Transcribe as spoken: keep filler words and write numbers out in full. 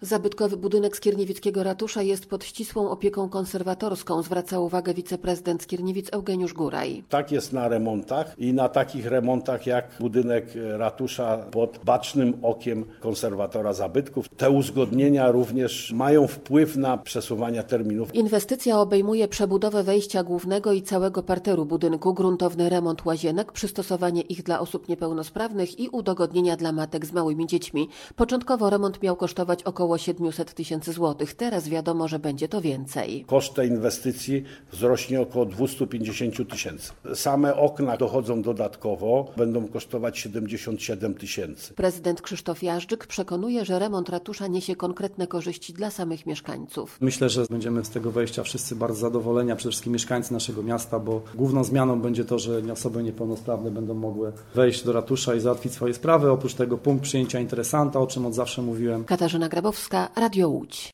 Zabytkowy budynek Skierniewickiego ratusza jest pod ścisłą opieką konserwatorską, zwraca uwagę wiceprezydent Skierniewic Eugeniusz Góraj. Tak jest na remontach i na takich remontach jak budynek ratusza pod bacznym okiem konserwatora zabytków. Te uzgodnienia również mają wpływ na przesuwanie terminów. Inwestycja obejmuje przebudowę wejścia głównego i całego parteru budynku, gruntowny remont łazienek, przystosowanie ich dla osób niepełnosprawnych i udogodnienia dla matek z małymi dziećmi. Początkowo remont miał kosztować około siedemset tysięcy złotych. Teraz wiadomo, że będzie to więcej. Koszt tej inwestycji wzrośnie około dwieście pięćdziesiąt tysięcy. Same okna dochodzą dodatkowo, będą kosztować siedemdziesiąt siedem tysięcy. Prezydent Krzysztof Jażdżyk przekonuje, że remont ratusza niesie konkretne korzyści dla samych mieszkańców. Myślę, że będziemy z tego wejścia wszyscy bardzo zadowoleni, a przede wszystkim mieszkańcy naszego miasta, bo główną zmianą będzie to, że osoby niepełnosprawne będą mogły wejść do ratusza i załatwić swoje sprawy. Oprócz tego punkt przyjęcia interesanta, o czym od zawsze mówiłem. Katarzyna Grabowska, Radio Łódź.